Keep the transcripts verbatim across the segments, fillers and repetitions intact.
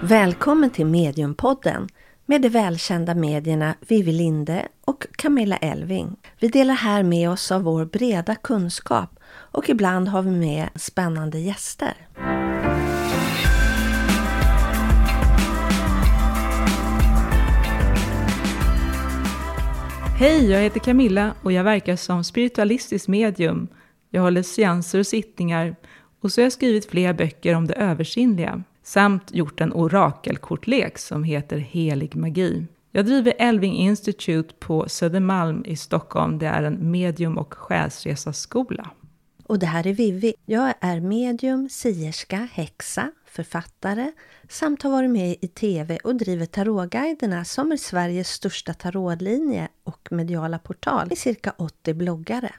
Välkommen till Mediumpodden med de välkända medierna Vivi Linde och Camilla Elving. Vi delar här med oss av vår breda kunskap och ibland har vi med spännande gäster. Hej, jag heter Camilla och jag verkar som spiritualistisk medium. Jag håller seanser och sittningar och så har jag skrivit flera böcker om det översinnliga. Samt gjort en orakelkortlek som heter Helig magi. Jag driver Elving Institute på Södermalm i Stockholm. Det är en medium- och själsresaskola. Och det här är Vivi. Jag är medium, sierska, häxa, författare samt har varit med i tv och driver tarotguiderna som är Sveriges största tarotlinje och mediala portal i cirka åttio bloggare.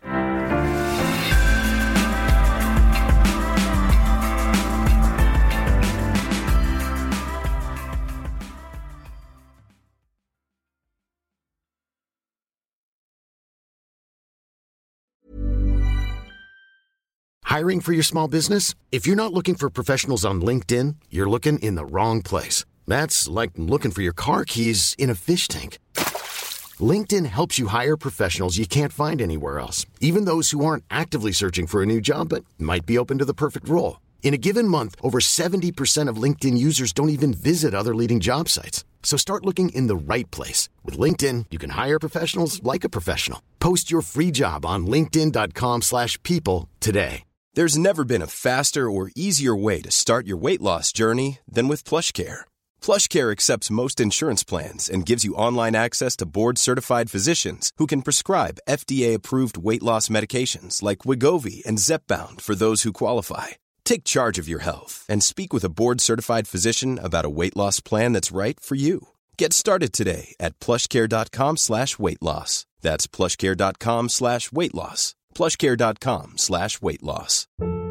Hiring for your small business? If you're not looking for professionals on LinkedIn, you're looking in the wrong place. That's like looking for your car keys in a fish tank. LinkedIn helps you hire professionals you can't find anywhere else, even those who aren't actively searching for a new job but might be open to the perfect role. In a given month, over seventy percent of LinkedIn users don't even visit other leading job sites. So start looking in the right place. With LinkedIn, you can hire professionals like a professional. Post your free job on linkedin dot com slash people today. There's never been a faster or easier way to start your weight loss journey than with PlushCare. PlushCare accepts most insurance plans and gives you online access to board-certified physicians who can prescribe F D A-approved weight loss medications like Wegovy and Zepbound for those who qualify. Take charge of your health and speak with a board-certified physician about a weight loss plan that's right for you. Get started today at plushcare.com slash weight loss. That's plushcare.com slash weight loss. plushcare.com slash weight loss.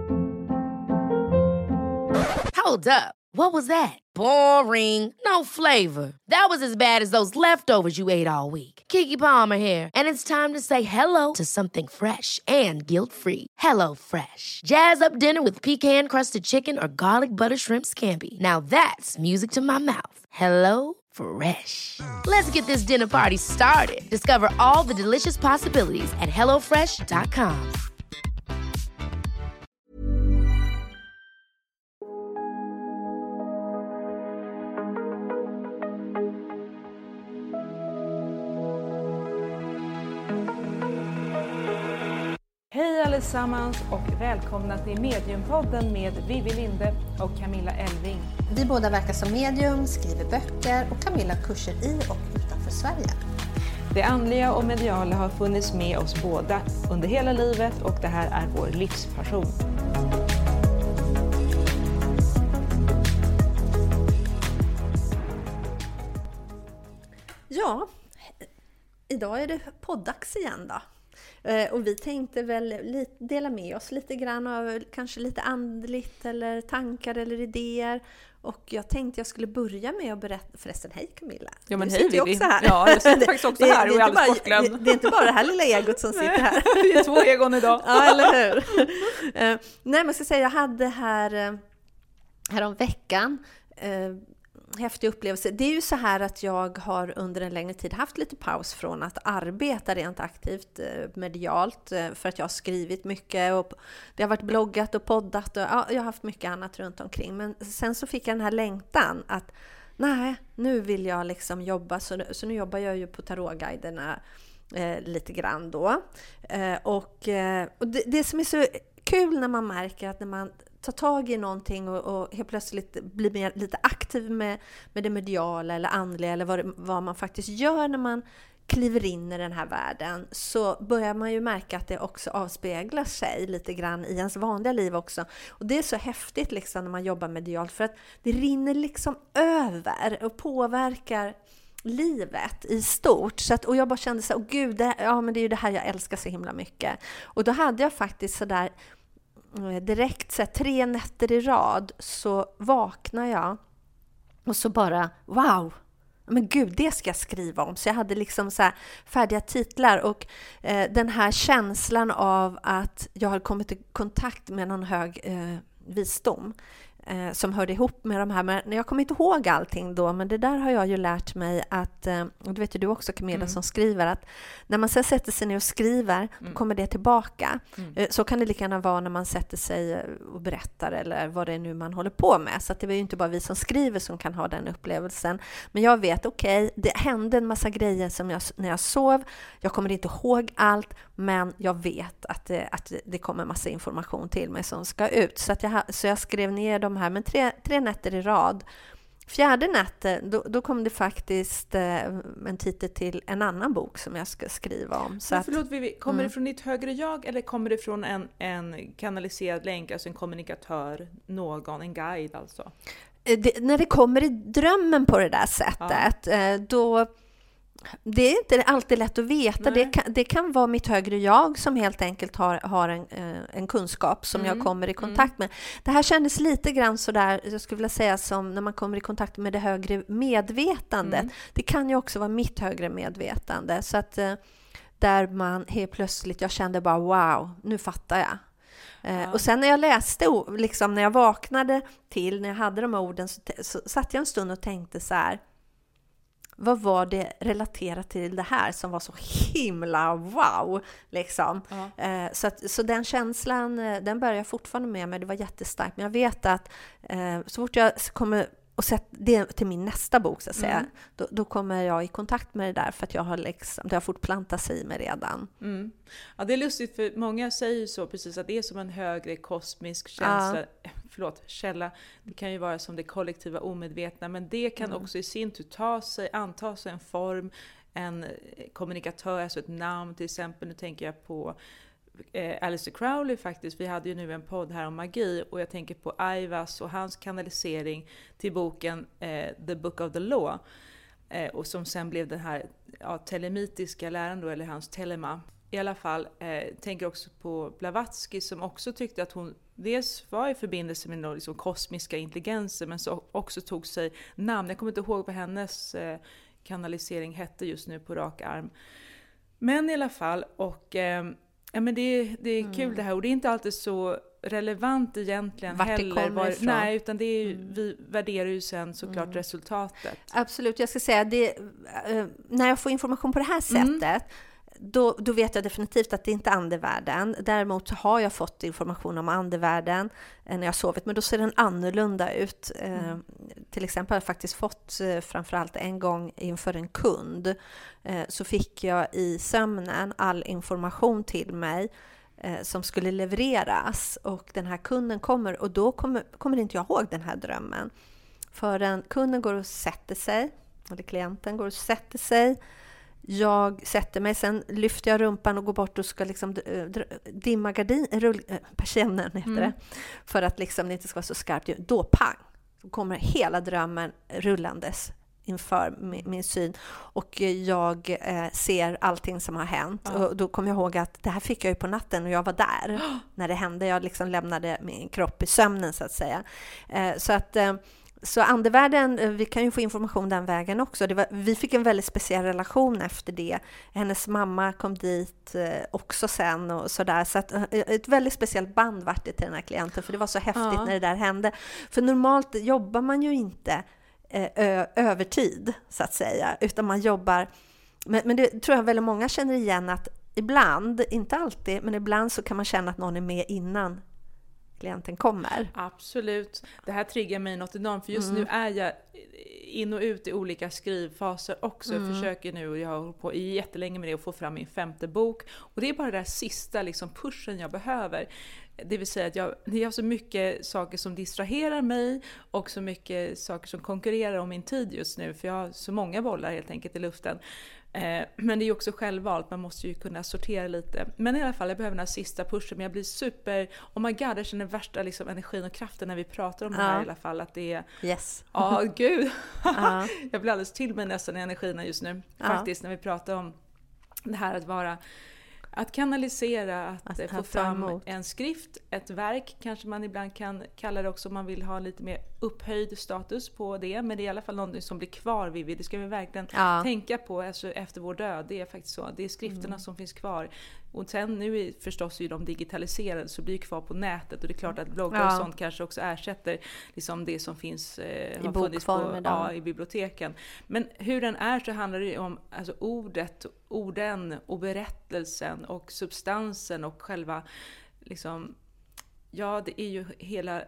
Hold up. What was that? Boring. No flavor. That was as bad as those leftovers you ate all week. Keke Palmer here, and it's time to say hello to something fresh and guilt-free. Hello Fresh. Jazz up dinner with pecan-crusted chicken or garlic butter shrimp scampi. Now that's music to my mouth. Hello Fresh. Let's get this dinner party started. Discover all the delicious possibilities at hello fresh dot com. Hej allesammans och välkomna till Mediumpodden med Vivi Linde och Camilla Elving. Vi båda verkar som medium, skriver böcker och Camilla kurser i och utanför Sverige. Det andliga och mediala har funnits med oss båda under hela livet och det här är vår livspassion. Ja, idag är det poddags igen då. Och vi tänkte väl dela med oss lite grann av kanske lite andligt eller tankar eller idéer. Och jag tänkte jag skulle börja med att berätta, förresten hej Camilla. Ja men du hej Vivi. Också här. Ja, jag sitter faktiskt också här och är alldeles bortglömd. Det, det är inte bara det här lilla egot som sitter här. Vi är två egon idag. Ja, eller hur? uh, nej, men jag ska säga, jag hade här, uh, här om veckan uh, häftig upplevelse. Det är ju så här att jag har under en längre tid haft lite paus från att arbeta rent aktivt medialt för att jag har skrivit mycket och det har varit bloggat och poddat och ja, jag har haft mycket annat runt omkring. Men sen så fick jag den här längtan att nej, nu vill jag liksom jobba så, så nu jobbar jag ju på tarotguiderna eh, lite grann då. Eh, och eh, och det, det som är så kul när man märker att när man ta tag i någonting och, och helt plötsligt bli mer, lite aktiv med, med det mediala eller andliga eller vad, vad man faktiskt gör när man kliver in i den här världen, så börjar man ju märka att det också avspeglar sig lite grann i ens vanliga liv också. Och det är så häftigt liksom när man jobbar medialt, för att det rinner liksom över och påverkar livet i stort. Så att, och jag bara kände så här, åh gud, det, ja, men det är ju det här jag älskar så himla mycket. Och då hade jag faktiskt så där direkt så här, tre nätter i rad så vaknar jag och så bara, wow, men gud, det ska jag skriva om. Så jag hade liksom så här färdiga titlar och eh, den här känslan av att jag har kommit i kontakt med någon hög eh, visdom eh, som hörde ihop med de här. Men jag kommer inte ihåg allting då, men det där har jag ju lärt mig att, eh, och det vet ju du också Camilla mm. som skriver, att när man sen sätter sig ner och skriver, mm. då kommer det tillbaka. Mm. Eh, så kan det lika gärna vara när man sätter sig och berättar eller vad det är nu man håller på med. Så att det är ju inte bara vi som skriver som kan ha den upplevelsen. Men jag vet, okej, okay, det hände en massa grejer som jag, när jag sov. Jag kommer inte ihåg allt, men jag vet att det, att det kommer massa information till mig som ska ut. Så, att jag, så jag skrev ner de här, men tre, tre nätter i rad. Fjärde natten, då, då kom det faktiskt eh, en titel till en annan bok som jag ska skriva om. Så men förlåt, att, Vivi, kommer mm. det från ditt högre jag eller kommer det från en, en kanaliserad länk, alltså en kommunikatör, någon, en guide alltså? Det, när det kommer i drömmen på det där sättet, ja. eh, då... Det är inte alltid lätt att veta. Det kan, det kan vara mitt högre jag som helt enkelt har, har en, en kunskap som mm. jag kommer i kontakt med. Det här kändes lite grann sådär, jag skulle vilja säga, som när man kommer i kontakt med det högre medvetandet. Mm. Det kan ju också vara mitt högre medvetande. Så att där man helt plötsligt, jag kände bara wow, nu fattar jag. Ja. Och sen när jag läste, liksom när jag vaknade till, när jag hade de här orden, så, så satt jag en stund och tänkte så här: vad var det relaterat till det här som var så himla wow? Liksom. Ja. Eh, så, att, så den känslan, den börjar jag fortfarande med mig. Det var jättestarkt. Men jag vet att eh, så fort jag kommer och sett det till min nästa bok, så att säga, mm. då, då kommer jag i kontakt med det där, för att jag har liksom, det har fortplantat sig i mig redan. Mm. Ja, det är lustigt, för många säger ju så precis, att det är som en högre kosmisk känsla, ja. förlåt, källa. Det kan ju vara som det kollektiva omedvetna, men det kan mm. också i sin tur ta sig, anta sig en form, en kommunikatör, alltså ett namn till exempel. Nu tänker jag på eh, Aleister Crowley faktiskt. Vi hade ju nu en podd här om magi, och jag tänker på Aivas och hans kanalisering till boken eh, The Book of the Law, eh, och som sen blev den här ja, telemitiska läran då, eller hans telema. I alla fall, eh, tänker också på Blavatsky, som också tyckte att hon dels var i förbindelse med någon liksom kosmiska intelligenser, men så också tog sig namn. Jag kommer inte ihåg vad hennes eh, kanalisering hette just nu på rak arm. Men i alla fall, och eh, ja, men det, det är kul mm. det här, och det är inte alltid så relevant egentligen vart heller. Det kommer ifrån. Nej, utan det är ju, mm. vi värderar ju sen såklart mm. resultatet. Absolut, jag ska säga det, äh, när jag får information på det här sättet, mm. Då, då vet jag definitivt att det inte är andevärlden. Däremot så har jag fått information om andevärlden eh, när jag sovit, men då ser den annorlunda ut. Eh, mm. Till exempel har jag faktiskt fått, eh, framförallt en gång inför en kund, eh, så fick jag i sömnen all information till mig eh, som skulle levereras. Och den här kunden kommer, och då kommer, kommer inte jag ihåg den här drömmen. För den kunden går och sätter sig, eller klienten går och sätter sig. Jag sätter mig, sen lyfter jag rumpan och går bort och ska liksom dimma gardin, rull, persiennen heter mm. det, för att liksom det inte ska vara så skarpt. Då pang, då kommer hela drömmen rullandes inför min, min syn, och jag eh, ser allting som har hänt. Ja. Och då kommer jag ihåg att det här fick jag ju på natten, och jag var där oh. när det hände. Jag liksom lämnade min kropp i sömnen, så att säga. Eh, så att eh, Så andevärlden, vi kan ju få information den vägen också. Det var, vi fick en väldigt speciell relation efter det. Hennes mamma kom dit eh, också sen och sådär. Så att, eh, ett väldigt speciellt band vart det till den här klienten, för det var så häftigt ja. när det där hände. För normalt jobbar man ju inte eh, ö, övertid, så att säga, utan man jobbar... Men, men det tror jag väldigt många känner igen, att ibland, inte alltid, men ibland så kan man känna att någon är med innan klienten kommer. Absolut. Det här triggar mig något enormt, för just mm. nu är jag in och ut i olika skrivfaser också. Mm. Jag försöker nu, och jag har hållit på jättelänge med det, att få fram min femte bok. Och det är bara den sista liksom pushen jag behöver. Det vill säga att jag, jag har så mycket saker som distraherar mig, och så mycket saker som konkurrerar om min tid just nu, för jag har så många bollar helt enkelt i luften. Eh, men det är ju också självvalt, man måste ju kunna sortera lite. Men i alla fall, jag behöver den här sista pushen, men jag blir super, oh my god, jag känner värsta liksom energin och kraften när vi pratar om ja. det här i alla fall, att det är, yes. ja oh, gud, ja. jag blir alldeles till mig nästan i energin just nu, ja. faktiskt, när vi pratar om det här att vara, att kanalisera, att, att få fram emot en skrift, ett verk kanske man ibland kan kalla det också, om man vill ha lite mer upphöjd status på det, men det är i alla fall någonting som blir kvar, Vivi. Det ska vi verkligen Ja. tänka på alltså, efter vår död. Det är faktiskt så. Det är skrifterna mm. som finns kvar. Och sen nu är förstås ju de digitaliserade, så blir det kvar på nätet. Och det är klart att bloggar ja. och sånt kanske också ersätter liksom det som finns eh, i bokform ja, i biblioteken. Men hur den är så handlar det om alltså, ordet, orden och berättelsen och substansen och själva liksom, ja det är ju hela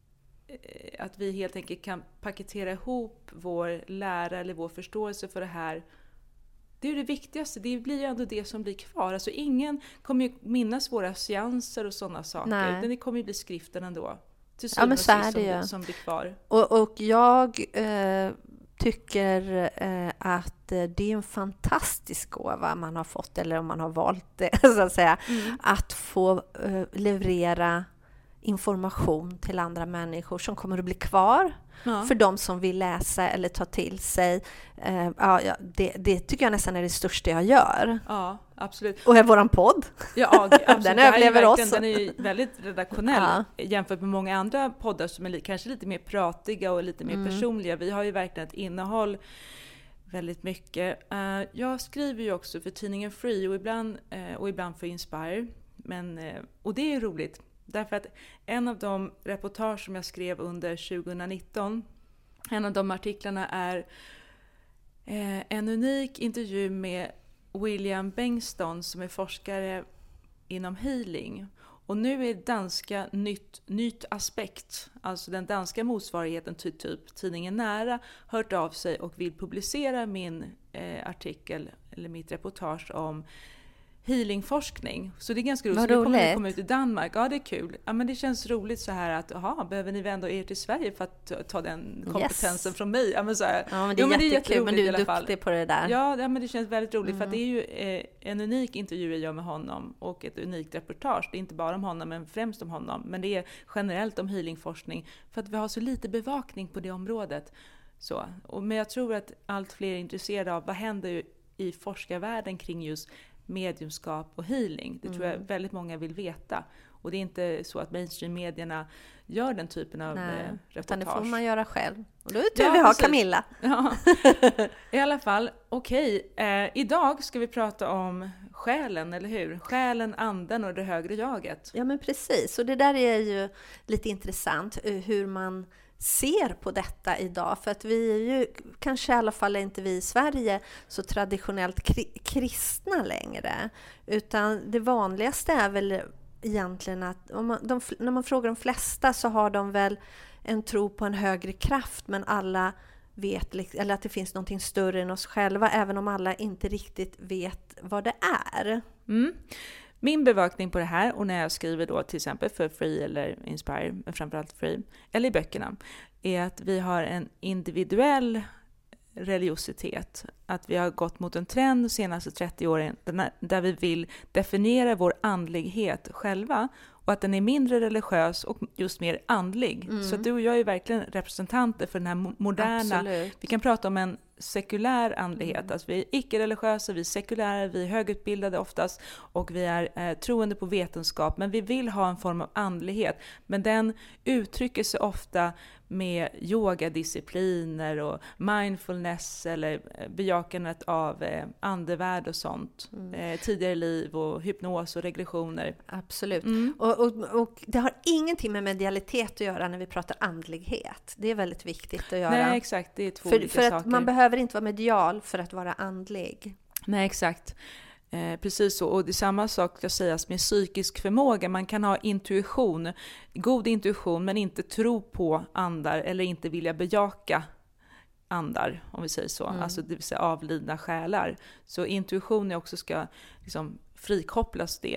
att vi helt enkelt kan paketera ihop vår lära eller vår förståelse för det här. Det är ju det viktigaste. Det blir ju ändå det som blir kvar. Alltså ingen kommer ju minnas våra seanser och sådana saker. Nej. Utan det kommer ju bli skriften ändå. Till ja, men så är det ju. Som, som blir kvar. Och, och jag eh, tycker eh, att det är en fantastisk gåva man har fått, eller om man har valt det, så att säga. Mm. Att få eh, leverera information till andra människor som kommer att bli kvar ja. för de som vill läsa eller ta till sig. Uh, ja, det, det tycker jag nästan är det största jag gör. Ja, absolut. Och är våran podd. Ja, absolut. Den överlever oss. Den är ju väldigt redaktionell ja. jämfört med många andra poddar som är li- kanske lite mer pratiga och lite mer mm. personliga. Vi har ju verkligen ett innehåll väldigt mycket. Uh, jag skriver ju också för tidningen Free och ibland, uh, och ibland för Inspire. Men, uh, och det är ju roligt. Därför att en av de reportage som jag skrev under tjugonitton, en av de artiklarna är eh, en unik intervju med William Bengston som är forskare inom healing. Och nu är danska nytt, nytt aspekt, alltså den danska motsvarigheten till typ tidningen Nära, hört av sig och vill publicera min eh, artikel eller mitt reportage om healingforskning. Så det är ganska roligt. Så det kommer komma ut i Danmark. Ja, det är kul. Ja, men det känns roligt så här att, aha, behöver ni vända er till Sverige för att ta den kompetensen yes. från mig? Ja, men så här. Ja, men det är, jo, men det är jättekul, men du är duktig på det där. Ja, ja, men det känns väldigt roligt mm. för att det är ju eh, en unik intervju jag gör med honom och ett unikt reportage. Det är inte bara om honom, men främst om honom. Men det är generellt om healingforskning för att vi har så lite bevakning på det området. Så. Och, men jag tror att allt fler är intresserade av vad händer i forskarvärlden kring just mediumskap och healing. Det mm. tror jag väldigt många vill veta. Och det är inte så att mainstream-medierna gör den typen av Nej, eh, reportage. Utan det får man göra själv. Och då är det tur ja, vi har precis. Camilla. Ja. I alla fall, okej. Okay. Eh, idag ska vi prata om själen, eller hur? Själen, anden och det högre jaget. Ja, men precis. Och det där är ju lite intressant hur man ser på detta idag, för att vi är ju, kanske i alla fall är inte vi i Sverige så traditionellt kri- kristna längre, utan det vanligaste är väl egentligen att om man, de, när man frågar de flesta så har de väl en tro på en högre kraft, men alla vet, eller att det finns någonting större än oss själva, även om alla inte riktigt vet vad det är. Mm. Min bevakning på det här, och när jag skriver då till exempel för Free eller Inspire, framförallt Free, eller i böckerna, är att vi har en individuell religiositet. Att vi har gått mot en trend de senaste trettio åren där vi vill definiera vår andlighet själva, och att den är mindre religiös och just mer andlig. Mm. Så att du och jag är verkligen representanter för den här moderna. Absolut. Vi kan prata om en sekulär andlighet. Mm. Alltså vi är icke-religiösa, vi är sekulära, vi är högutbildade oftast och vi är eh, troende på vetenskap. Men vi vill ha en form av andlighet. Men den uttrycker sig ofta med yogadiscipliner och mindfulness eller bejakandet av eh, andevärld och sånt. Mm. Eh, tidigare liv och hypnos och regressioner. Absolut. Mm. Och, och, och det har ingenting med medialitet att göra när vi pratar andlighet. Det är väldigt viktigt att göra. Nej, exakt. Det är två för, olika för saker. Att man behöver inte vara medial för att vara andlig. Nej, exakt. Eh, precis så. Och det är samma sak ska sägas med psykisk förmåga. Man kan ha intuition, god intuition, men inte tro på andar eller inte vilja bejaka andar, om vi säger så. Mm. Alltså det vill säga avlidna själar. Så intuition är också ska liksom frikopplas det.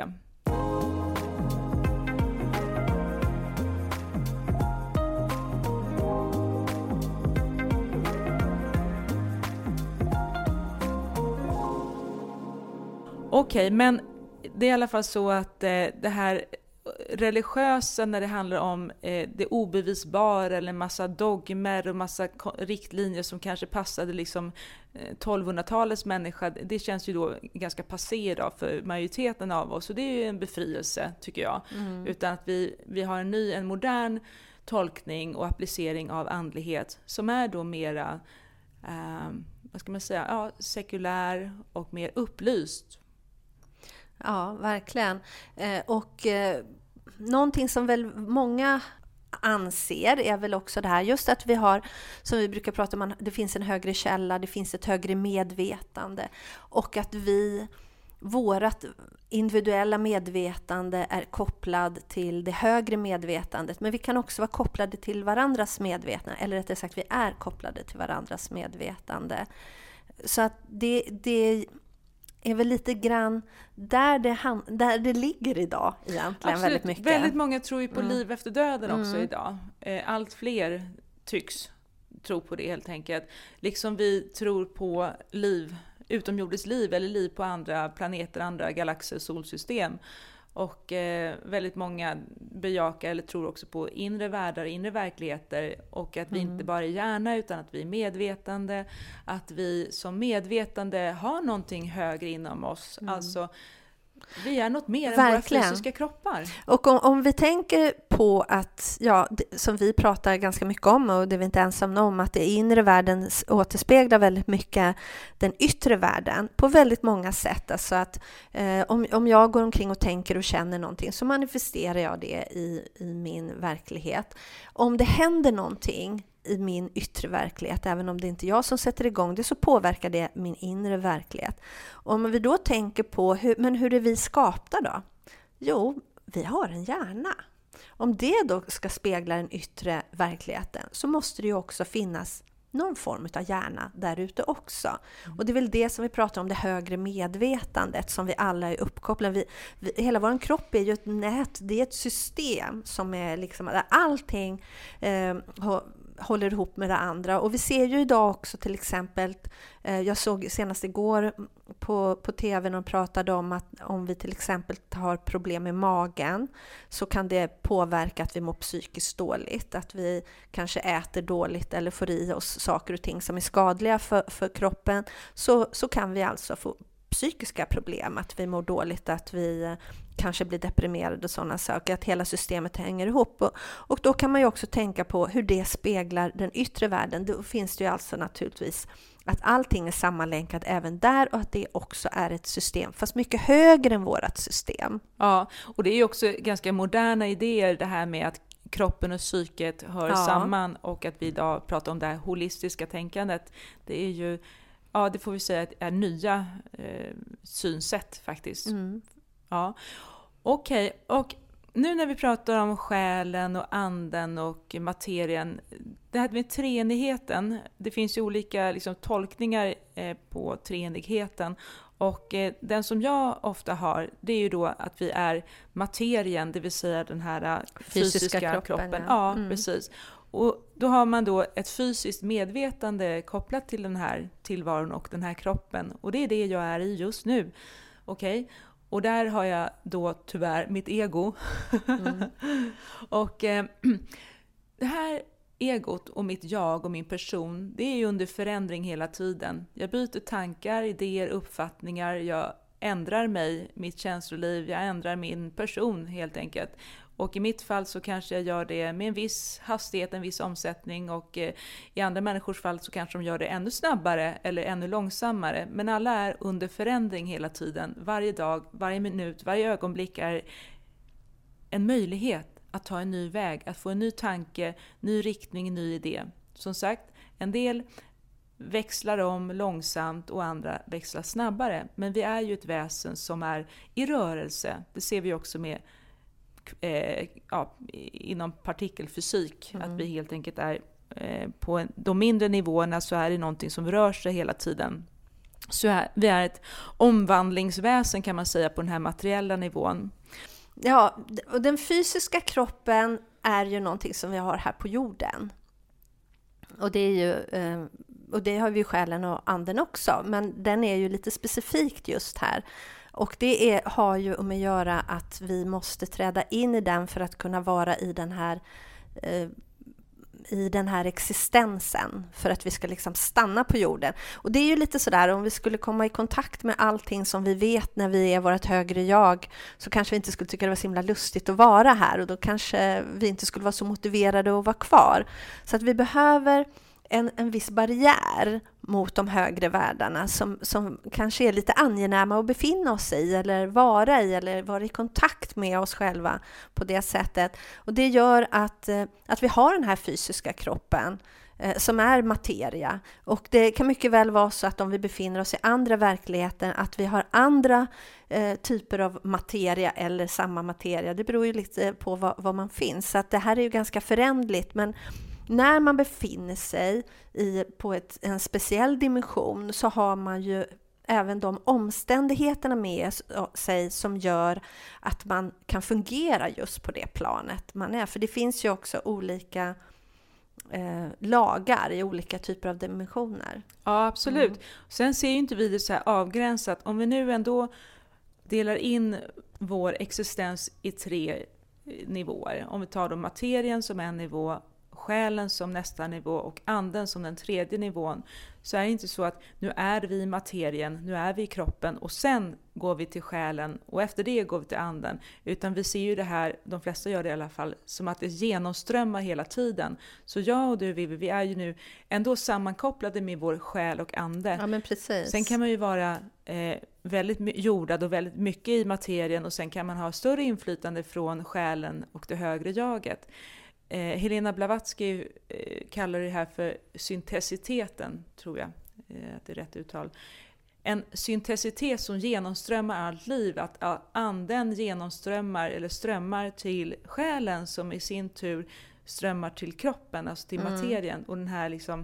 Okej, men det är i alla fall så att eh, det här religiösa när det handlar om eh, det obevisbara eller massa dogmer och massa riktlinjer som kanske passade liksom eh, tolvhundratalets människa, det känns ju då ganska passé idag för majoriteten av oss, och det är ju en befrielse tycker jag. Mm. Utan att vi, vi har en ny, en modern tolkning och applicering av andlighet som är då mera, eh, vad ska man säga, ja, sekulär och mer upplyst. Ja, verkligen. Eh, och eh, någonting som väl många anser är väl också det här, just att vi har, som vi brukar prata om, det finns en högre källa, det finns ett högre medvetande, och att vi, vårat individuella medvetande är kopplad till det högre medvetandet, men vi kan också vara kopplade till varandras medvetande, eller rättare sagt vi är kopplade till varandras medvetande. Så att det, det är väl lite grann där det, där det ligger idag egentligen. Absolut. Väldigt mycket. Väldigt många tror ju på mm. liv efter döden också mm. idag. Allt fler tycks tro på det helt enkelt. Liksom vi tror på liv, utomjordiskt liv eller liv på andra planeter, andra galaxer, solsystem. Och eh, väldigt många bejakar eller tror också på inre världar, inre verkligheter, och att vi mm. inte bara är hjärna utan att vi är medvetande, att vi som medvetande har någonting högre inom oss. Mm. Alltså vi är något mer än Verkligen. Våra fysiska kroppar. Och om, om vi tänker på att, ja, det, som vi pratar ganska mycket om, och det är vi inte ensamma om, att det inre världen återspeglar väldigt mycket den yttre världen på väldigt många sätt. Alltså att eh, om, om jag går omkring och tänker och känner någonting, så manifesterar jag det i, i min verklighet. Om det händer någonting i min yttre verklighet, även om det inte är jag som sätter igång det, så påverkar det min inre verklighet. Och om vi då tänker på hur, men hur är vi skapta då? Jo, vi har en hjärna. Om det då ska spegla den yttre verkligheten, så måste det ju också finnas någon form av hjärna där ute också. Mm. Och det är väl det som vi pratar om, det högre medvetandet som vi alla är uppkopplade. Vi, vi, hela vår kropp är ju ett nät, det är ett system som är liksom, där allting eh, håller ihop med det andra. Och vi ser ju idag också till exempel, eh, jag såg senast igår på, på tv när de pratade om att om vi till exempel har problem med magen, så kan det påverka att vi mår psykiskt dåligt. Att vi kanske äter dåligt eller får i oss saker och ting som är skadliga för, för kroppen. Så, så kan vi alltså få psykiska problem, att vi mår dåligt, att vi kanske blir deprimerade och sådana saker, att hela systemet hänger ihop. Och, och då kan man ju också tänka på hur det speglar den yttre världen. Då finns det ju alltså naturligtvis att allting är sammanlänkat även där, och att det också är ett system, fast mycket högre än vårat system. Ja, och det är ju också ganska moderna idéer, det här med att kroppen och psyket hör ja. samman, och att vi idag pratar om det här holistiska tänkandet. Det är ju, ja, det får vi säga är nya eh, synsätt faktiskt. Mm. Ja, okej. Okay. Och nu när vi pratar om själen och anden och materien, det här med treenigheten, det finns ju olika liksom, tolkningar eh, på treenigheten. Och eh, den som jag ofta har, det är ju då att vi är materien, det vill säga den här fysiska, fysiska kroppen. kroppen. Ja, mm. precis. Och då har man då ett fysiskt medvetande kopplat till den här tillvaron och den här kroppen. Och det är det jag är i just nu. Okej? Okay? Och där har jag då tyvärr mitt ego. Mm. och eh, det här egot och mitt jag och min person, det är ju under förändring hela tiden. Jag byter tankar, idéer, uppfattningar. Jag ändrar mig, mitt känsloliv. Jag ändrar min person helt enkelt. Och i mitt fall så kanske jag gör det med en viss hastighet, en viss omsättning. Och eh, i andra människors fall så kanske de gör det ännu snabbare eller ännu långsammare. Men alla är under förändring hela tiden. Varje dag, varje minut, varje ögonblick är en möjlighet att ta en ny väg. Att få en ny tanke, ny riktning, ny idé. Som sagt, en del växlar om långsamt och andra växlar snabbare. Men vi är ju ett väsen som är i rörelse. Det ser vi också med Eh, ja, inom partikelfysik, mm. att vi helt enkelt är eh, på en, de mindre nivåerna, så är det någonting som rör sig hela tiden. Så är, vi är ett omvandlingsväsen kan man säga på den här materiella nivån. Ja, och den fysiska kroppen är ju någonting som vi har här på jorden. Och det är ju eh, och det har vi ju själen och anden också, men den är ju lite specifikt just här. Och det är, har ju med att göra att vi måste träda in i den för att kunna vara i den här, eh, i den här existensen för att vi ska liksom stanna på jorden. Och det är ju lite sådär, om vi skulle komma i kontakt med allting som vi vet när vi är vårt högre jag, så kanske vi inte skulle tycka det var så himla lustigt att vara här, och då kanske vi inte skulle vara så motiverade att vara kvar. Så att vi behöver en, en viss barriär mot de högre världarna som, som kanske är lite angenäma att befinna oss i eller vara i eller vara i kontakt med oss själva på det sättet. Och det gör att, att vi har den här fysiska kroppen eh, som är materia. Och det kan mycket väl vara så att om vi befinner oss i andra verkligheter att vi har andra eh, typer av materia eller samma materia. Det beror ju lite på vad, vad man finns. Så att det här är ju ganska förändligt, men när man befinner sig i, på ett, en speciell dimension så har man ju även de omständigheterna med sig som gör att man kan fungera just på det planet man är. För det finns ju också olika eh, lagar i olika typer av dimensioner. Ja, absolut. Mm. Sen ser ju inte vi det så här avgränsat. Om vi nu ändå delar in vår existens i tre nivåer. Om vi tar då materien som en nivå, själen som nästa nivå och anden som den tredje nivån, så är det inte så att nu är vi i materien, nu är vi i kroppen och sen går vi till själen och efter det går vi till anden. Utan vi ser ju det här, de flesta gör det i alla fall, som att det genomströmmar hela tiden. Så jag och du, Vivi, vi är ju nu ändå sammankopplade med vår själ och ande. Ja, men precis. Sen kan man ju vara eh, väldigt jordad och väldigt mycket i materien, och sen kan man ha större inflytande från själen och det högre jaget. Eh, Helena Blavatsky eh, kallar det här för syntesiteten, tror jag eh, att det är rätt uttal. En syntesitet som genomströmmar allt liv, att uh, anden genomströmmar eller strömmar till själen som i sin tur strömmar till kroppen, alltså till mm. materien. Och den här liksom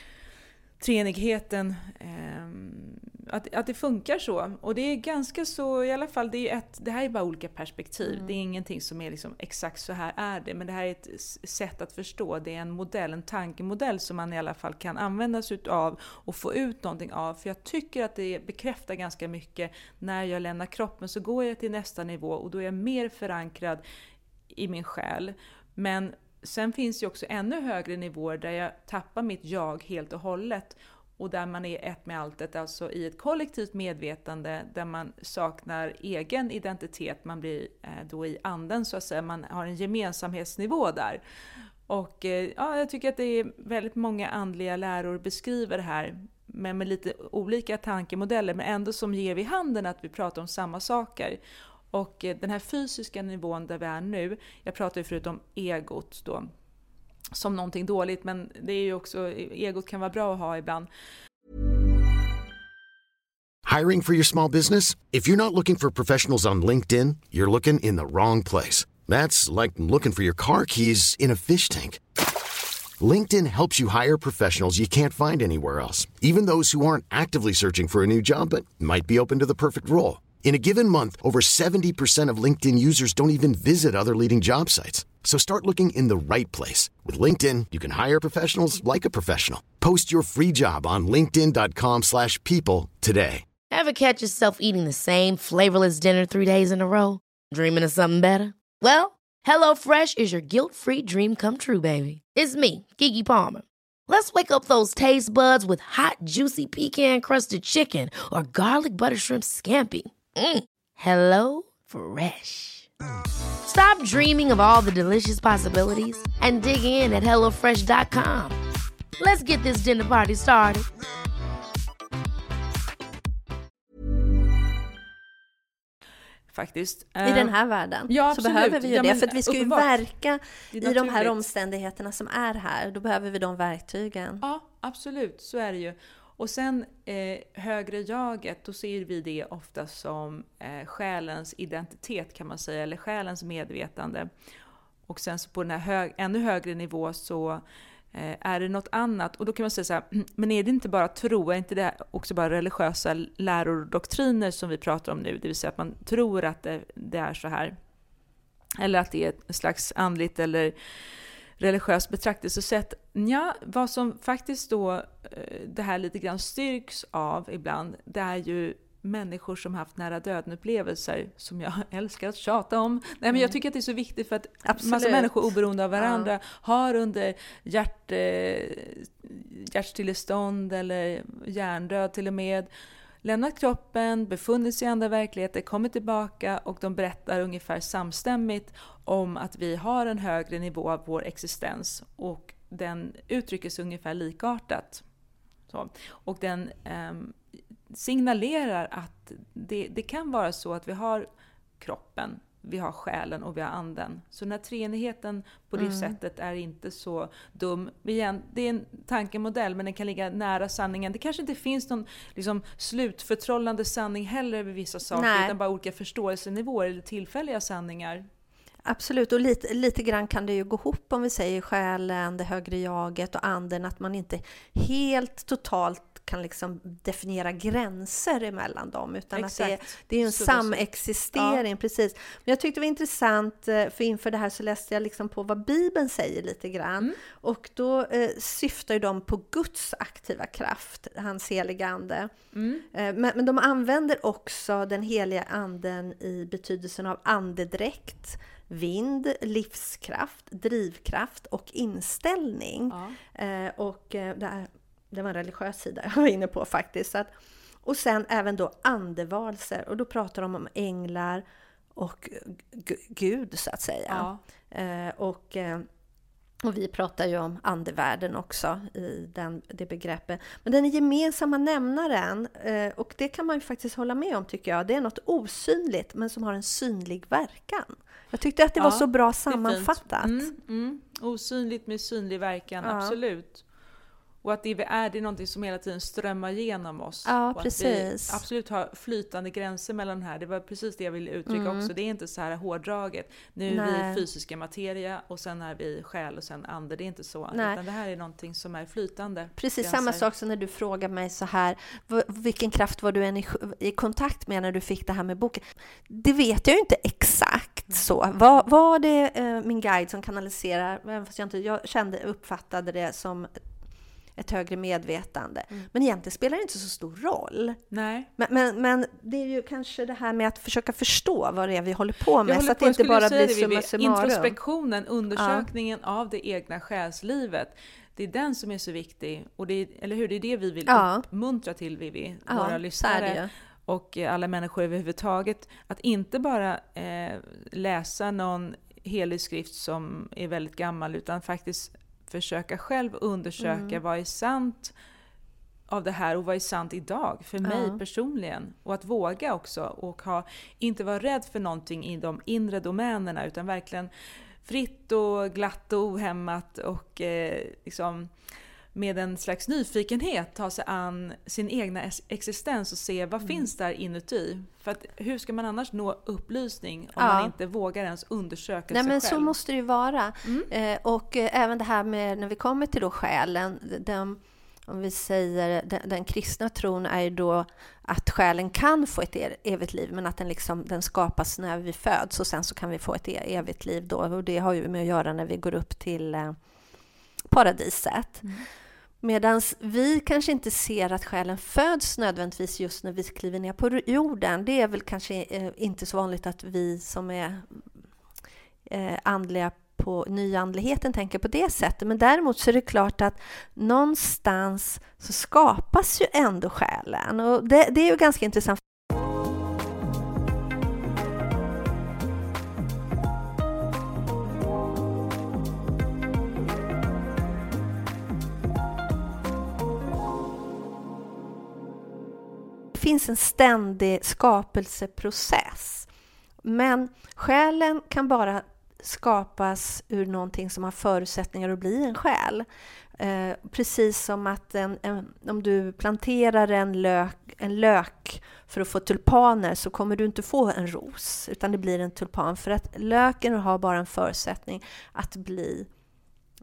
treenigheten, eh, att, att det funkar så. Och det är ganska så, i alla fall, det, är ett, det här är bara olika perspektiv. Mm. Det är ingenting som är liksom exakt så här är det. Men det här är ett sätt att förstå. Det är en modell, en tankemodell som man i alla fall kan använda sig av och få ut någonting av. För jag tycker att det bekräftar ganska mycket. När jag lämnar kroppen så går jag till nästa nivå och då är jag mer förankrad i min själ. Men sen finns ju också ännu högre nivåer där jag tappar mitt jag helt och hållet. Och där man är ett med alltet, alltså i ett kollektivt medvetande där man saknar egen identitet. Man blir eh, då i anden så att säga, man har en gemensamhetsnivå där. Och eh, ja, jag tycker att det är väldigt många andliga läror beskriver det här. Men med lite olika tankemodeller, men ändå som ger vid handen att vi pratar om samma saker. Och eh, den här fysiska nivån där vi är nu, jag pratar ju förut om egot då, som någonting dåligt, men det är ju också, egot kan vara bra att ha ibland. Hiring for your small business? If you're not looking for professionals on LinkedIn, you're looking in the wrong place. That's like looking for your car keys in a fish tank. LinkedIn helps you hire professionals you can't find anywhere else, even those who aren't actively searching for a new job but might be open to the perfect role. In a given month, over seventy percent of LinkedIn users don't even visit other leading job sites. So start looking in the right place. With LinkedIn, you can hire professionals like a professional. Post your free job on linkedin dot com slash people today. Ever catch yourself eating the same flavorless dinner three days in a row? Dreaming of something better? Well, HelloFresh is your guilt-free dream come true, baby. It's me, Keke Palmer. Let's wake up those taste buds with hot, juicy pecan-crusted chicken or garlic butter shrimp scampi. Mm. Hello Fresh. Stop dreaming of all the delicious possibilities and dig in at hello fresh dot com. Let's get this dinner party started. Faktiskt. I den här världen ja, så behöver vi ju ja, det. Men, för att vi ska ju uppenbart. verka i de de här omständigheterna som är här. Då behöver vi de verktygen. Ja, absolut. Så är det ju. Och sen eh, högre jaget, då ser vi det ofta som eh, själens identitet kan man säga, eller själens medvetande. Och sen så på den här hög, ännu högre nivå så eh, är det något annat. Och då kan man säga så här, men är det inte bara tro, är inte det också bara religiösa läror och doktriner som vi pratar om nu? Det vill säga att man tror att det, det är så här. Eller att det är ett slags andligt eller religiöst betraktelsesätt. Ja, vad som faktiskt då det här lite grann styrks av ibland, det är ju människor som haft nära döden-upplevelser som jag älskar att tjata om. Nej, men jag tycker att det är så viktigt för att Absolut. massa människor oberoende av varandra Ja. har under hjärt, eh, hjärtstillestånd eller hjärndöd till och med lämnat kroppen, befunnit sig i andra verkligheter, kommit tillbaka och de berättar ungefär samstämmigt om att vi har en högre nivå av vår existens och den uttrycker sig ungefär likartat. Så. Och den eh, signalerar att det, det kan vara så att vi har kroppen, vi har själen och vi har anden. Så den här treenigheten på det mm. sättet är inte så dum. Igen, det är en tankemodell men den kan ligga nära sanningen. Det kanske inte finns någon liksom, slutförtrollande sanning heller över vissa saker. Nej. Utan bara olika förståelsenivåer eller tillfälliga sanningar. Absolut, och lite, lite grann kan det ju gå ihop om vi säger själen, det högre jaget och anden, att man inte helt totalt kan liksom definiera gränser emellan dem, utan Exakt. att det är, det är en så samexistering, ja. Precis. Men jag tyckte det var intressant, för inför det här så läste jag liksom på vad Bibeln säger lite grann, mm. och då eh, syftar ju de på Guds aktiva kraft, hans heliga ande. Mm. Eh, men, men de använder också den heliga anden i betydelsen av andedräkt, vind, livskraft, drivkraft och inställning. Ja. Eh, och eh, det, här, det var en religiös sida jag var inne på faktiskt. Så att, och sen även då andevarelser. Och då pratar de om änglar och g- Gud så att säga. Ja. Eh, och, eh, och vi pratar ju om andevärlden också i den, det begreppet. Men den gemensamma nämnaren, eh, och det kan man ju faktiskt hålla med om tycker jag. Det är något osynligt men som har en synlig verkan. Jag tyckte att det ja, var så bra sammanfattat. Mm, mm. Osynligt med synlig verkan, ja. Absolut. Och att det vi är, det är någonting som hela tiden strömmar genom oss. Ja, och precis. Att vi absolut har flytande gränser mellan här. Det var precis det jag ville uttrycka mm. också. Det är inte så här hårdraget. Nu är Nej. vi fysiska materia och sen är vi själ och sen ande. Det är inte så. Nej. Utan det här är någonting som är flytande. Precis gränser. Samma sak som när du frågar mig så här. Vilken kraft var du än i, i kontakt med när du fick det här med boken? Det vet jag ju inte exakt så. Var, var det eh, min guide som kanaliserar? Även fast jag inte jag kände, uppfattade det som ett högre medvetande. Mm. Men egentligen spelar det inte så stor roll. Nej. Men, men, men det är ju kanske det här med att försöka förstå vad det är vi håller på med. Håller så att på, det inte bara blir summa summarum. Introspektionen, undersökningen ja. av det egna själslivet. Det är den som är så viktig. Och det är, eller hur? Det är det vi vill ja. uppmuntra till, Vivi. Ja, våra lyssnare. Och alla människor överhuvudtaget. Att inte bara eh, läsa någon helig skrift som är väldigt gammal. Utan faktiskt försöka själv undersöka mm. vad är sant av det här och vad är sant idag för mig ja. personligen. Och att våga också och ha, inte vara rädd för någonting i de inre domänerna utan verkligen fritt och glatt och ohämmat och eh, liksom med en slags nyfikenhet ta sig an sin egna existens och se vad mm. finns där inuti. För att hur ska man annars nå upplysning om ja. man inte vågar ens undersöka Nej, sig men själv? Så måste det ju vara. Mm. Eh, och eh, även det här med när vi kommer till då själen, den, om vi säger den, den kristna tron är ju då att själen kan få ett evigt liv men att den, liksom, den skapas när vi föds och sen så kan vi få ett evigt liv då. Och det har ju med att göra när vi går upp till eh, paradiset. Mm. Medan vi kanske inte ser att själen föds nödvändigtvis just när vi kliver ner på jorden. Det är väl kanske eh, inte så vanligt att vi som är eh, andliga på nyandligheten tänker på det sättet. Men däremot så är det klart att någonstans så skapas ju ändå själen. Och det, det är ju ganska intressant. Det finns en ständig skapelseprocess. Men själen kan bara skapas ur någonting som har förutsättningar att bli en själ. Eh, precis som att en, en, om du planterar en lök, en lök för att få tulpaner så kommer du inte få en ros utan det blir en tulpan. För att löken har bara en förutsättning att bli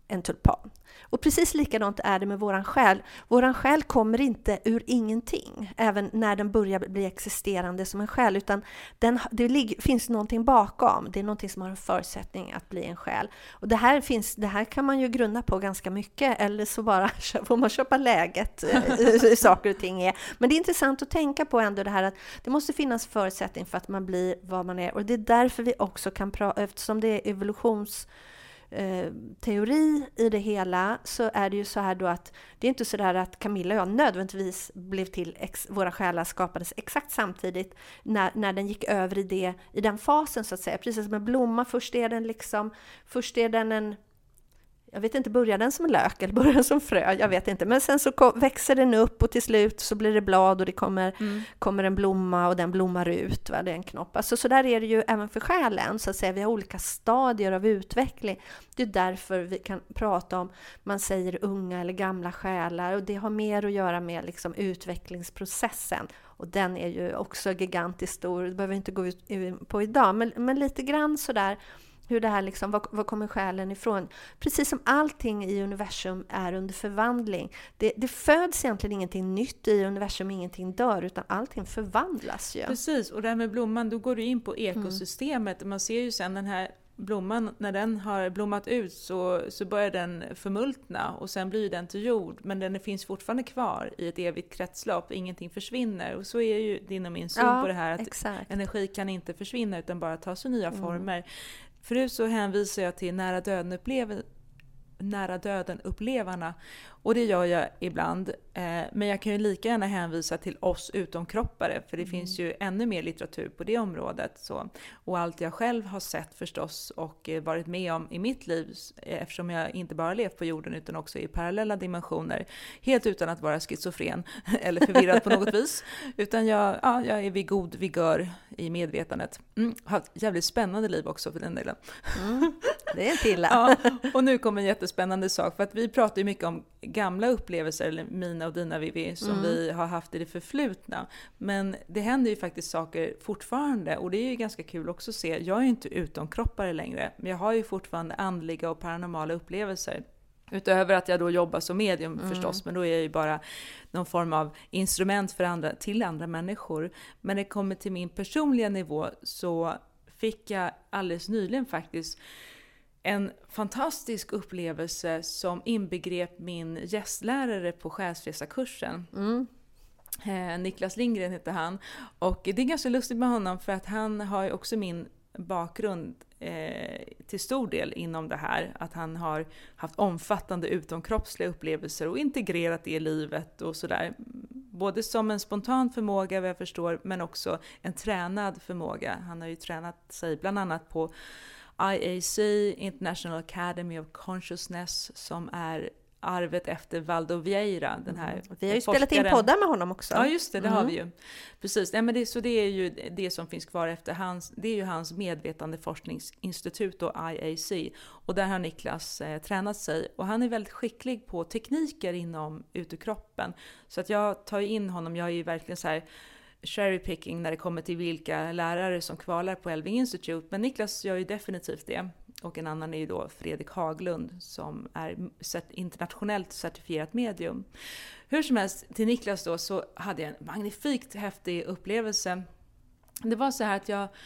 en tulpan. Och precis likadant är det med våran själ. Våran själ kommer inte ur ingenting, även när den börjar bli existerande som en själ, utan den, det ligger, finns någonting bakom. Det är någonting som har en förutsättning att bli en själ. Och det här, finns, det här kan man ju grunna på ganska mycket, eller så bara får man köpa läget hur saker och ting är. Men det är intressant att tänka på ändå det här att det måste finnas förutsättning för att man blir vad man är. Och det är därför vi också kan prata, eftersom det är evolutions Eh, teori i det hela, så är det ju så här då att det är inte så där att Camilla och jag nödvändigtvis blev till, ex, våra själar skapades exakt samtidigt när, när den gick över i det, i den fasen så att säga. Precis som en blomma, först är den liksom, först är den en, jag vet inte, börjar den som en lök eller börjar den som frö, jag vet inte. Men sen så kom, växer den upp och till slut så blir det blad och det kommer, mm. kommer en blomma och den blommar ut, va? Det är en knopp. Alltså, så där är det ju även för själen, så att säga. Vi har olika stadier av utveckling. Det är därför vi kan prata om, man säger unga eller gamla själar, och det har mer att göra med liksom utvecklingsprocessen. Och den är ju också gigantiskt stor, det behöver vi inte gå ut på idag, men, men lite grann sådär. Hur det här liksom, var, var kommer själen ifrån? Precis som allting i universum är under förvandling. Det, det föds egentligen ingenting nytt i universum, ingenting dör, utan allting förvandlas ju. Precis, och det här med blomman, då går du in på ekosystemet. Mm. Man ser ju sen den här blomman, när den har blommat ut så, så börjar den förmultna och sen blir den till jord, men den finns fortfarande kvar i ett evigt kretslopp, ingenting försvinner, och så är ju din och min syn ja, på det här, att exakt. Energi kan inte försvinna utan bara ta sig nya mm. former. Förut så hänvisar jag till nära döden upplev- nära döden upplevarna, och det gör jag ibland, eh, men jag kan ju lika gärna hänvisa till oss utomkroppare, för det mm. finns ju ännu mer litteratur på det området. Så. Och allt jag själv har sett förstås och eh, varit med om i mitt liv, eh, eftersom jag inte bara levt på jorden utan också i parallella dimensioner, helt utan att vara schizofren eller förvirrad på något vis, utan jag, ja, jag är vid god vigör i medvetandet. Mm, har ett jävligt spännande liv också för den delen. Mm, det är inte illa. Ja, och nu kommer en jättespännande sak, för att vi pratar ju mycket om gamla upplevelser, eller mina och dina Vivi, som mm. vi har haft i det förflutna. Men det händer ju faktiskt saker fortfarande, och det är ju ganska kul också att se. Jag är ju inte utomkroppare längre, men jag har ju fortfarande andliga och paranormala upplevelser. Utöver att jag då jobbar som medium mm. förstås, men då är jag ju bara någon form av instrument för andra, till andra människor. Men när det kommer till min personliga nivå så fick jag alldeles nyligen faktiskt en fantastisk upplevelse som inbegrep min gästlärare på själsresakursen. Mm. Eh, Niklas Lindgren heter han. Och det är ganska lustigt med honom, för att han har ju också min bakgrund eh, till stor del inom det här. Att han har haft omfattande utomkroppsliga upplevelser och integrerat det i livet och sådär. Både som en spontan förmåga, vad jag förstår, men också en tränad förmåga. Han har ju tränat sig bland annat på I A C, International Academy of Consciousness, som är arvet efter Valdo Vieira, den här mm. Vi har ju forskaren. Spelat in poddar med honom också. Ja, just det, det mm. har vi ju. Precis, ja, men det, så det är ju det som finns kvar efter hans, det är ju hans medvetandeforskningsinstitut och I A C. Och där har Niklas eh, tränat sig, och han är väldigt skicklig på tekniker inom utekroppen. Så att jag tar in honom, jag är ju verkligen så här cherry picking när det kommer till vilka lärare som kvalar på Elving Institute. Men Niklas gör ju definitivt det. Och en annan är ju då Fredrik Haglund, som är internationellt certifierat medium. Hur som helst, till Niklas då så hade jag en magnifikt häftig upplevelse. Det var så här att jag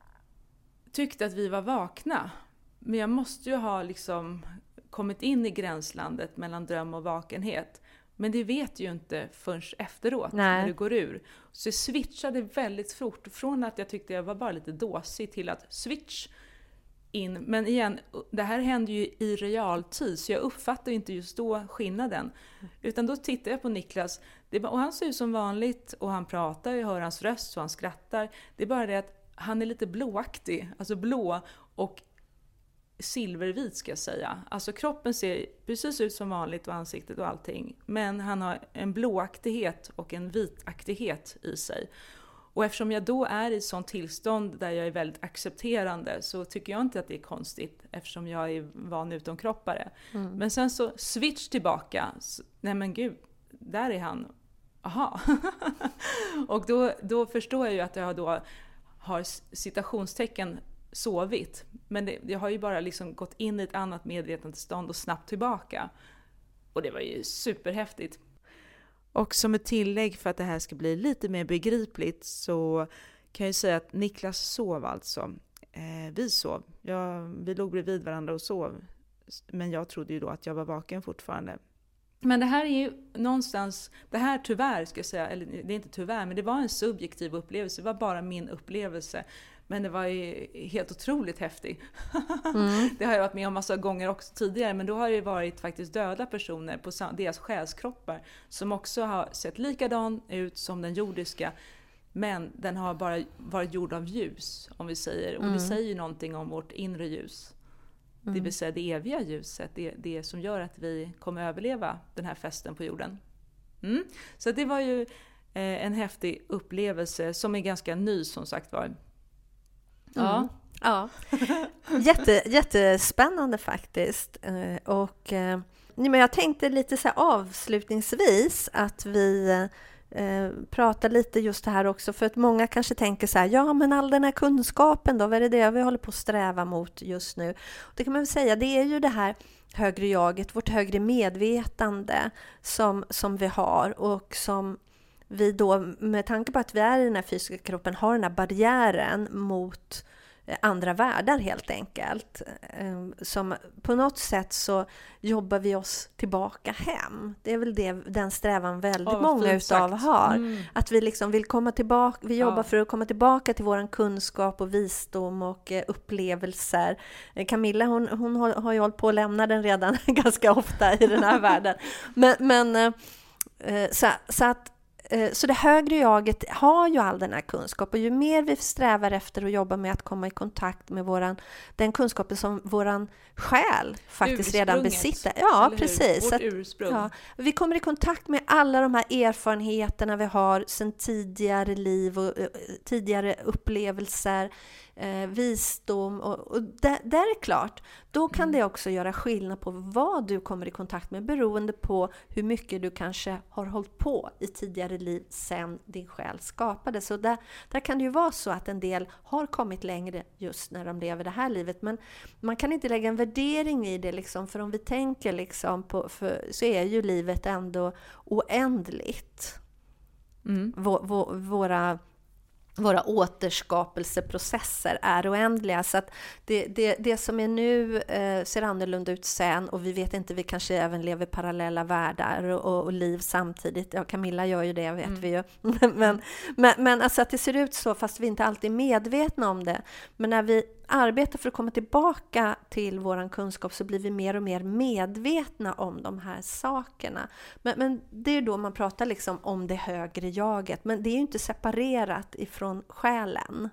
tyckte att vi var vakna. Men jag måste ju ha liksom kommit in i gränslandet mellan dröm och vakenhet. Men det vet ju inte förrän efteråt. Nej. När du går ur. Så jag switchade väldigt fort från att jag tyckte jag var bara lite dåsig till att switch in. Men igen, det här händer ju i realtid, så jag uppfattar inte just då skillnaden. Utan då tittar jag på Niklas, det är bara, och han ser ut som vanligt och han pratar, jag hör hans röst och han skrattar. Det är bara det att han är lite blåaktig, alltså blå och silvervit ska jag säga. Alltså kroppen ser precis ut som vanligt och ansiktet och allting. Men han har en blåaktighet och en vitaktighet i sig. Och eftersom jag då är i ett sånt tillstånd där jag är väldigt accepterande, så tycker jag inte att det är konstigt, eftersom jag är van utomkroppare. Mm. Men sen så switch tillbaka. Nej men gud, där är han. Aha. Och då, då förstår jag ju att jag då har citationstecken sovit. Men det, jag har ju bara liksom gått in i ett annat medvetandestånd och snabbt tillbaka. Och det var ju superhäftigt. Och som ett tillägg för att det här ska bli lite mer begripligt så kan jag säga att Niklas sov alltså. Eh, vi sov. Jag, vi låg bredvid varandra och sov. Men jag trodde ju då att jag var vaken fortfarande. Men det här är ju någonstans, det här tyvärr ska jag säga, eller det är inte tyvärr, men det var en subjektiv upplevelse. Det var bara min upplevelse. Men det var ju helt otroligt häftigt. Mm. Det har jag varit med om massa gånger också tidigare. Men då har det varit faktiskt döda personer på deras själskroppar. Som också har sett likadan ut som den jordiska. Men den har bara varit gjord av ljus, om vi säger. Och mm. det säger ju någonting om vårt inre ljus. Mm. Det vill säga det eviga ljuset. Det, det som gör att vi kommer överleva den här festen på jorden. Mm. Så det var ju eh, en häftig upplevelse som är ganska ny som sagt var. Ja. Mm. Ja. Jätte, jättespännande faktiskt. Och men jag tänkte lite så här avslutningsvis att vi eh, pratar lite just det här också, för att många kanske tänker så här, ja men all den här kunskapen då, vad är det vi håller på att sträva mot just nu? Och det kan man väl säga, det är ju det här högre jaget, vårt högre medvetande som, som vi har och som vi då, med tanke på att vi är i den här fysiska kroppen, har den här barriären mot andra världar helt enkelt. Som på något sätt så jobbar vi oss tillbaka hem. Det är väl det, den strävan väldigt oh, många utav har. Mm. Att vi liksom vill komma tillbaka, vi jobbar ja. för att komma tillbaka till våran kunskap och visdom och upplevelser. Camilla hon, hon har, har ju hållit på att lämna den redan ganska ofta i den här världen. Men, men så, så att Så det högre jaget har ju all den här kunskap, och ju mer vi strävar efter att jobba med att komma i kontakt med våran, den kunskapen som våran själ faktiskt redan besitter. Ja, precis. Vårt ursprung. Ja, vi kommer i kontakt med alla de här erfarenheterna vi har sedan tidigare liv och uh, tidigare upplevelser, eh, visdom och, och där, där är klart, då kan mm. det också göra skillnad på vad du kommer i kontakt med beroende på hur mycket du kanske har hållit på i tidigare liv sen din själ skapades. Så där, där kan det ju vara så att en del har kommit längre just när de lever det här livet, men man kan inte lägga en värdering i det liksom, för om vi tänker liksom på, för, så är ju livet ändå oändligt. Mm. Vå, vå, våra Våra återskapelseprocesser är oändliga, så att det, det, det som är nu eh, ser annorlunda ut sen, och vi vet inte, vi kanske även lever parallella världar och, och liv samtidigt. Ja, Camilla gör ju det, vet mm. vi ju. men, men, men alltså att det ser ut så fast vi inte alltid är medvetna om det. Men när vi arbetar för att komma tillbaka till våran kunskap så blir vi mer och mer medvetna om de här sakerna. Men, men det är då man pratar liksom om det högre jaget. Men det är ju inte separerat ifrån själen.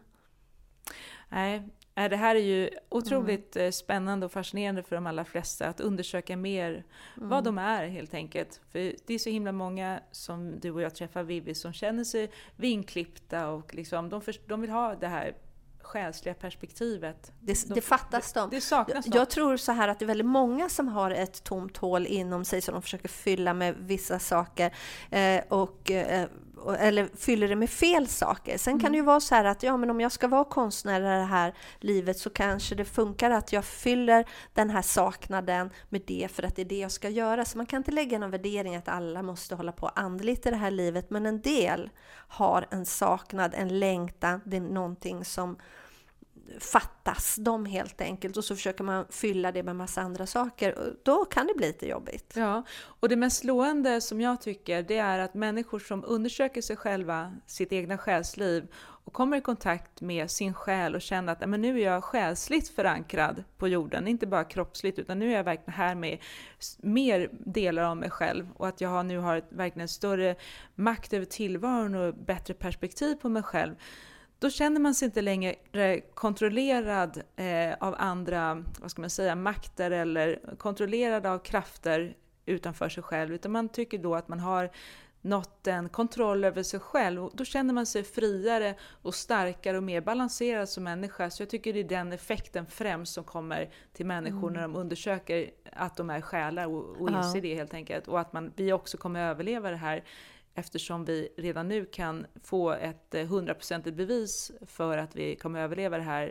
Nej, det här är ju otroligt mm. spännande och fascinerande för de allra flesta att undersöka mer mm. vad de är helt enkelt. För det är så himla många som du och jag träffar, Vivi, som känner sig vinklippta och liksom, de, för, de vill ha det här själsliga perspektivet. Det, det fattas dem. Det, det saknas jag, jag tror så här att det är väldigt många som har ett tomt hål inom sig som de försöker fylla med vissa saker eh, och eh, eller fyller det med fel saker. Sen mm. kan det ju vara så här att ja, men om jag ska vara konstnär i det här livet så kanske det funkar att jag fyller den här saknaden med det för att det är det jag ska göra. Så man kan inte lägga någon värdering att alla måste hålla på andligt i det här livet, men en del har en saknad, en längtan, det är någonting som fattas dem helt enkelt, och så försöker man fylla det med massa andra saker, och då kan det bli lite jobbigt. Ja, och det mest slående som jag tycker, det är att människor som undersöker sig själva, sitt egna själsliv och kommer i kontakt med sin själ och känner att men nu är jag själsligt förankrad på jorden, inte bara kroppsligt, utan nu är jag verkligen här med mer delar av mig själv, och att jag har, nu har ett, verkligen större makt över tillvaron och bättre perspektiv på mig själv. Då känner man sig inte längre kontrollerad eh, av andra, vad ska man säga, makter eller kontrollerad av krafter utanför sig själv. Utan man tycker då att man har nått en kontroll över sig själv. Och då känner man sig friare och starkare och mer balanserad som människa. Så jag tycker det är den effekten främst som kommer till människor mm. när de undersöker att de är själar och, och inser ja. det helt enkelt. Och att man, vi också kommer överleva det här. Eftersom vi redan nu kan få ett hundraprocentigt bevis för att vi kommer överleva det här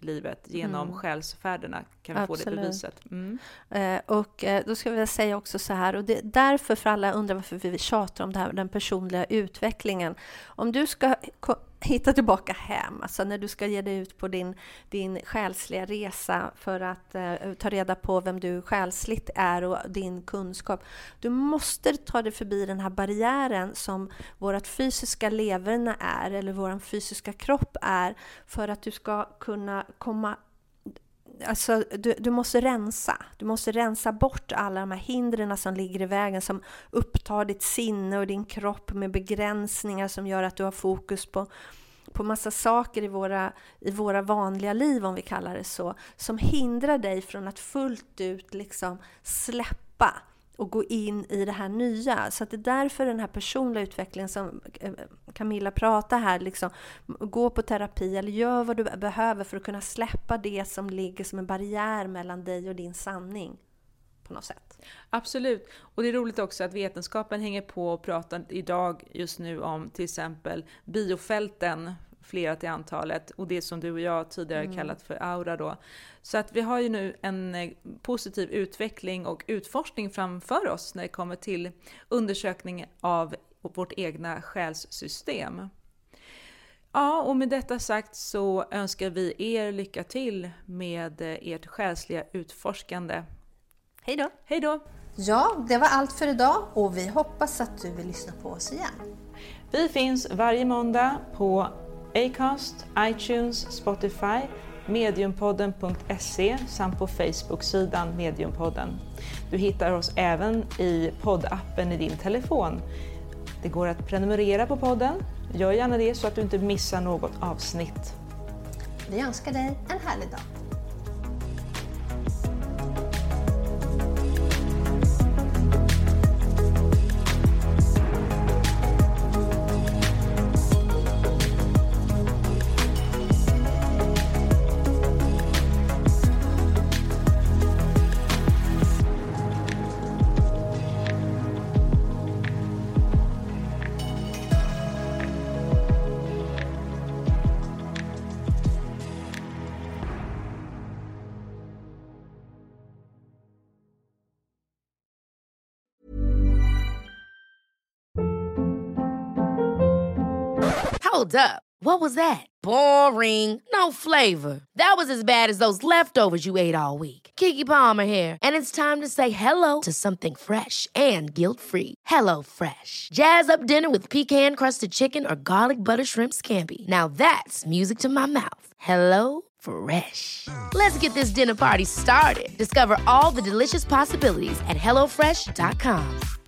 livet genom mm. själsfärderna kan vi Absolut. Få det beviset. Mm. Eh, och eh, då ska vi säga också så här, och det, därför för alla undrar varför vi tjatar om det här, den personliga utvecklingen. Om du ska ko- hitta tillbaka hem, alltså när du ska ge dig ut på din, din själsliga resa för att eh, ta reda på vem du själsligt är och din kunskap. Du måste ta dig förbi den här barriären som vårt fysiska leverne är, eller vår fysiska kropp är, för att du ska kunna komma. Alltså, du, du måste rensa. Du måste rensa bort alla de här hindren som ligger i vägen, som upptar ditt sinne och din kropp med begränsningar som gör att du har fokus på, på massa saker i våra, i våra vanliga liv, om vi kallar det så, som hindrar dig från att fullt ut liksom släppa och gå in i det här nya. Så att det är därför den här personliga utvecklingen som Camilla pratar här, liksom, gå på terapi eller gör vad du behöver för att kunna släppa det som ligger som en barriär mellan dig och din sanning på något sätt. Absolut. Och det är roligt också att vetenskapen hänger på och pratar idag just nu om till exempel biofälten, flera till antalet, och det som du och jag tidigare mm. kallat för aura då. Så att vi har ju nu en positiv utveckling och utforskning framför oss när det kommer till undersökning av vårt egna själssystem. Ja, och med detta sagt så önskar vi er lycka till med ert själsliga utforskande. Hej då! Hej då! Ja, det var allt för idag och vi hoppas att du vill lyssna på oss igen. Vi finns varje måndag på Acast, iTunes, Spotify, mediumpodden punkt se samt på Facebook-sidan Mediumpodden. Du hittar oss även i poddappen i din telefon. Det går att prenumerera på podden. Gör gärna det så att du inte missar något avsnitt. Vi önskar dig en härlig dag. Hold up. What was that? Boring. No flavor. That was as bad as those leftovers you ate all week. Keke Palmer here, and it's time to say hello to something fresh and guilt-free. Hello Fresh. Jazz up dinner with pecan-crusted chicken or garlic butter shrimp scampi. Now that's music to my mouth. Hello Fresh. Let's get this dinner party started. Discover all the delicious possibilities at hello fresh dot com.